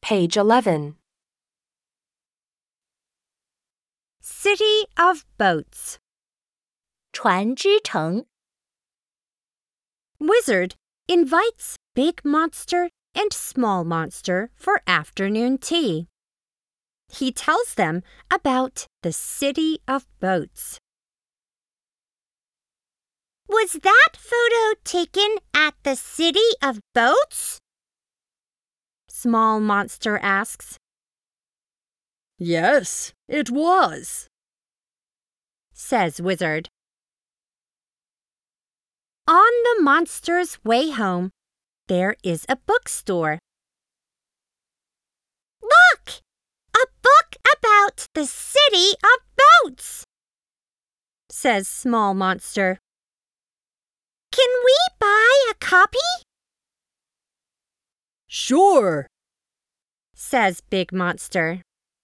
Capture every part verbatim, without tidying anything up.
Page eleven. City of Boats. 船之城 Wizard invites Big Monster and Small Monster for afternoon tea. He tells them about the City of Boats. Was that photo taken at the City of Boats? Small Monster asks. Yes, it was, says Wizard. On the monster's way home, there is a bookstore. Look! A book about the City of Boats, says Small Monster. Can we buy a copy? Sure, says Big Monster.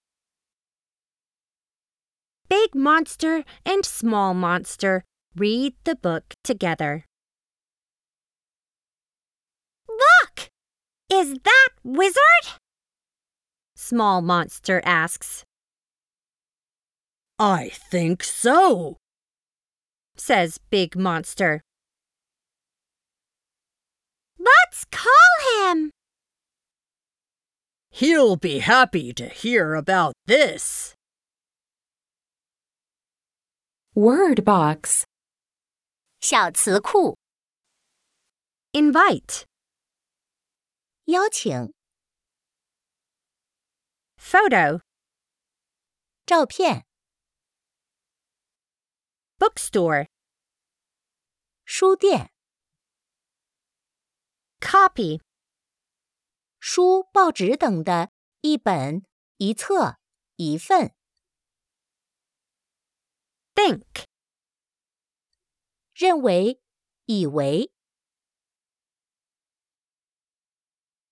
Big Monster and Small Monster read the book together. Look! Is that Wizard? Small Monster asks. I think so, says Big Monster. Let's call him. He'll be happy to hear about this. Word box. 小词库 Invite. 邀请 Photo. 照片 Bookstore. 书店 Copy. 书、报纸等的一本、一册、一份 Think. 认为、以为